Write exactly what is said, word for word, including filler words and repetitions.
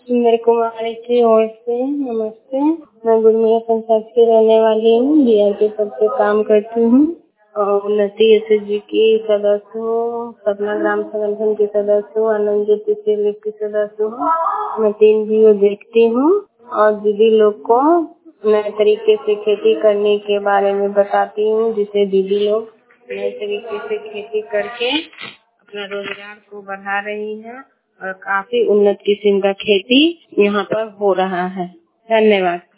सुंदर कुमारी की ओर से नमस्ते। मैं गुरमिया पंचायत की रहने वाली हूँ। डीआर के पद पे काम करती हूँ और उन्नति एसएचजी की सदस्य हूँ, सपना ग्राम संगठन की सदस्य हूँ, आनंद ज्योति सेल की सदस्य हूँ। मैं तीन वीडियो देखती हूँ और दीदी लोग को नए तरीके से खेती करने के बारे में बताती हूँ, जिससे दीदी लोग नए तरीके से खेती करके अपना रोजगार को बढ़ा रही है और काफी उन्नत किस्म का खेती यहाँ पर हो रहा है। धन्यवाद।